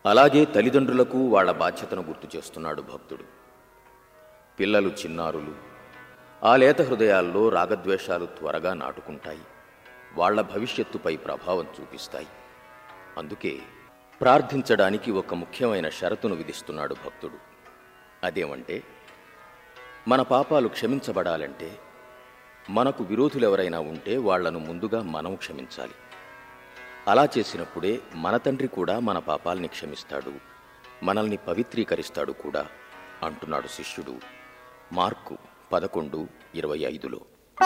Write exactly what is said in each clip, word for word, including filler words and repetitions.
అలాగే తల్లిదండ్రులకు వాళ్ల బాధ్యతను గుర్తు చేస్తున్నాడు భక్తుడు. పిల్లలు చిన్నారులు, ఆ లేత హృదయాల్లో రాగద్వేషాలు త్వరగా నాటుకుంటాయి, వాళ్ల భవిష్యత్తుపై ప్రభావం చూపిస్తాయి. అందుకే ప్రార్థించడానికి ఒక ముఖ్యమైన షరతును విధిస్తున్నాడు భక్తుడు. అదేమంటే, మన పాపాలు క్షమించబడాలంటే మనకు విరోధులెవరైనా ఉంటే వాళ్లను ముందుగా మనం క్షమించాలి. అలా చేసినప్పుడే మన తండ్రి కూడా మన పాపాల్ని క్షమిస్తాడు, మనల్ని పవిత్రీకరిస్తాడు కూడా అంటున్నాడు శిష్యుడు మార్కు పదకొండు ఇరవై ఐదులో.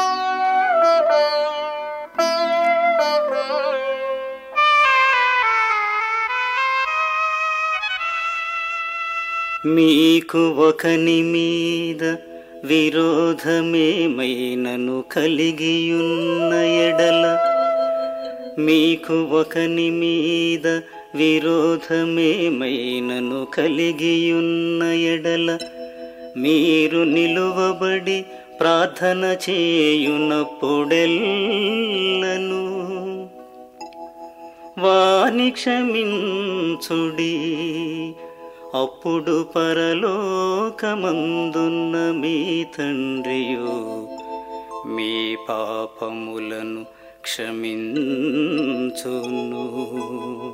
మీకు ఒకని మీద విరోధమేమైనను కలిగియున్న ఎడల మీకు ఒకని మీద విరోధమేమైనను కలిగియున్న ఎడల మీరు నిలువబడి ప్రార్థన చేయునప్పుడెల్లను వాని క్షమించుడి, అప్పుడు పరలోకమందున్న మీ తండ్రియు మీ పాపములను క్షమించును.